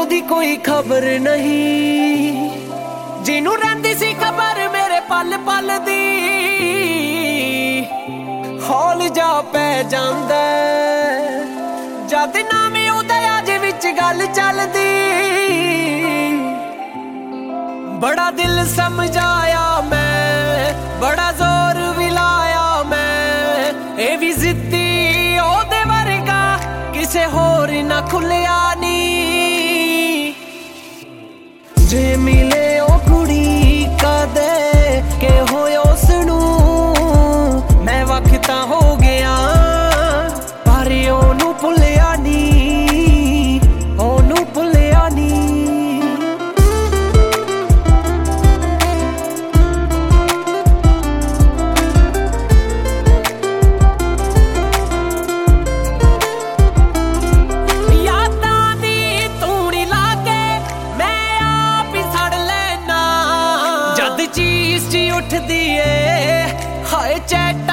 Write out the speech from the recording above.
ओदी कोई खबर नहीं, जिन्नू रहिंदी सी खबर मेरे पल पल दी। हौल जा पै जांदा जद नाम ओदा अज विच गल चलदी। बड़ा दिल समझाया मैं, बड़ा जोर भी लाया मैं, ए भी जिद्दी ओदे वर्गा किसे होर ना खुलिया नी। जे मिले ओ कुड़ी कदे के होयो उसनू मैं वक्ता हो गया, पर ओनू भुलिया नी, ओनू भुलिया नी। चीज जी उठदी है हाय चैट